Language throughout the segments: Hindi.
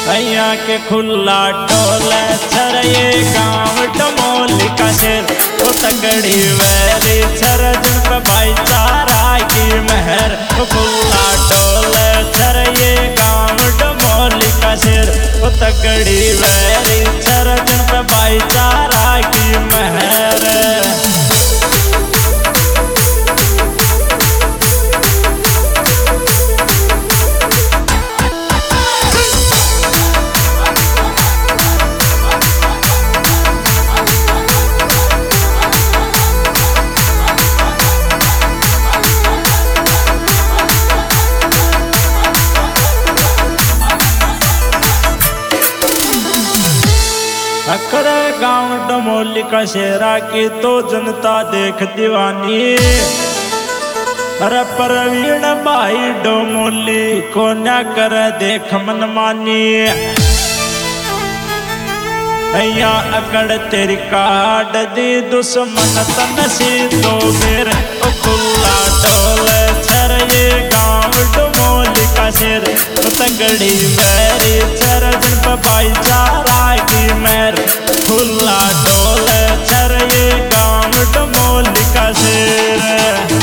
भैया के खुला टोले छर ये गाँव डमोली का शेर वो तगड़ी वैरी छर जिन पे भाईचारा की मेहर खुला टोले छर ये गाँव डमोली का शेर वो तगड़ी वैरी छर जिन पे भाईचारा की मेहर। अकर गाँव डमोली का शेरा की तो जनता देख दीवानी। अरे प्रवीण भाई डमोली को न कर देख मनमानी। अया अकड़ तेरी काट दी दुश्मन तन सी तो बेर खुला टोले छर ये गाँव डमोली का शेर तगड़ी वैरी छर जिन पे भाईचारा की मेहर खुला टोले छर ये गाँव डमोली का शेर।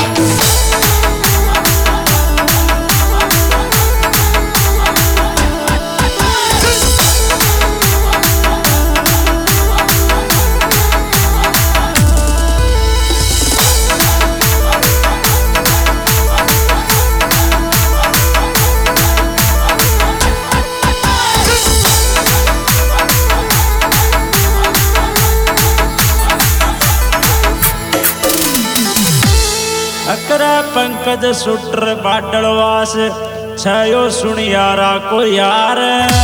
अकरा पंकज सुटर बाडलवास छयो सुनियारा को यार।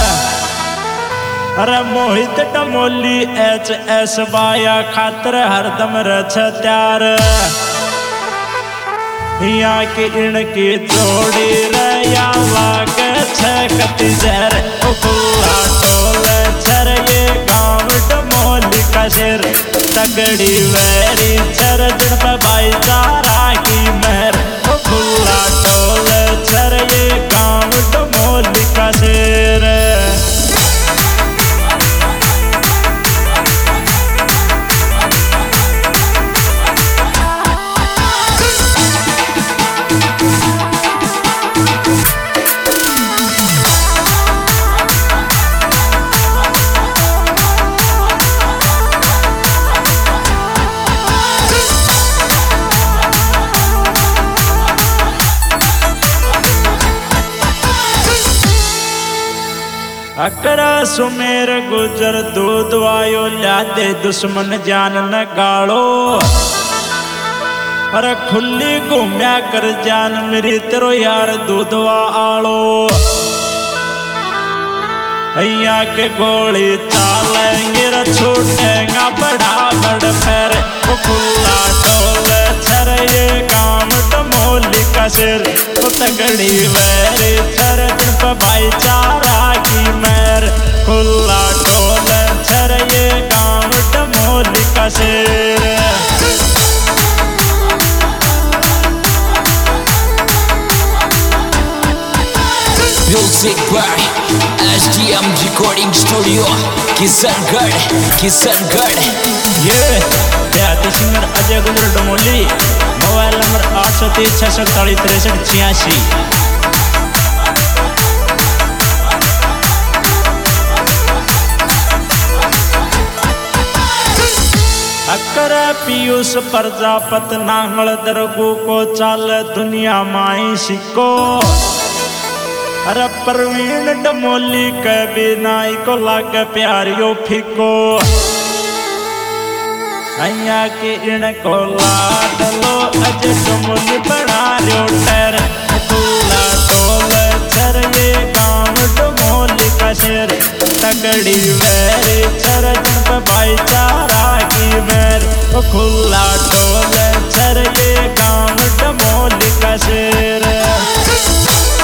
अरे मोहित डमोली एच बाया खातर हरदम रछ त्यार। यहाँ की इनकी जोड़ी रया लागे छकती जहर खुला टोले छर ये गाँव डमोली का शेर तगड़ी वैरी छर जिन पे भाईचारा की मेहर खुला टोले छर ये गाँव डमोली का शेर। अकरा सुमेर गुजर दूध वायो लादे दुश्मन जान न गाड़ो। अरे खुली घूम्या कर जान मेरी तेरो यार दूधवा आलो। अया के गोली चालेंगे रे छूटेगा बड़ा बड़ पैर खुला टोले छर ये गाँव डमोली का शेर तगड़ी वैरी छर जिन पे भाईचारा की मेहर खुला टोले छर ये गाँव डमोली का शेर। Music by SDM Recording Studio Kishangarh. ये देहाती singer Ajay Gujar Damoli. Mobile number 823 647 63 86। अकर पीयूष प्रजापत नांगल दरगू को चाल दुनिया माई सिक्को। अरे प्रवीण डमोली के बिनाई को लागे प्यारियो फिको। अया के इनको लाडलो अज डमोली बना रियो टेर खुला टोले छर ये गाँव डमोली का शेर तगड़ी वैरी छर जिन पे भाईचारा की मेहर खुला टोले छर ये गाँव डमोली का शेर।